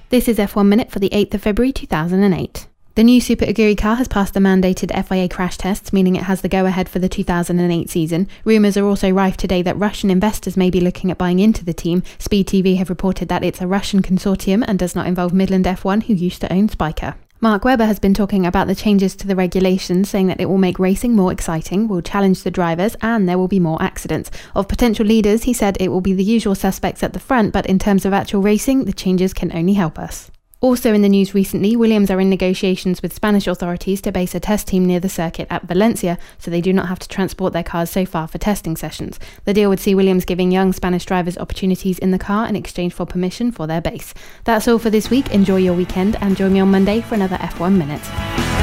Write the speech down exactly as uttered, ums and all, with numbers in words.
This is F one Minute for the eighth of February two thousand eight. The new Super Aguri car has passed the mandated F I A crash tests, meaning it has the go-ahead for the two thousand eight season. Rumours are also rife today that Russian investors may be looking at buying into the team. Speed T V have reported that it's a Russian consortium and does not involve Midland F one, who used to own Spiker. Mark Webber has been talking about the changes to the regulations, saying that it will make racing more exciting, will challenge the drivers, and there will be more accidents. Of potential leaders, he said it will be the usual suspects at the front, but in terms of actual racing, the changes can only help us. Also in the news recently, Williams are in negotiations with Spanish authorities to base a test team near the circuit at Valencia, so they do not have to transport their cars so far for testing sessions. The deal would see Williams giving young Spanish drivers opportunities in the car in exchange for permission for their base. That's all for this week. Enjoy your weekend and join me on Monday for another F one Minute.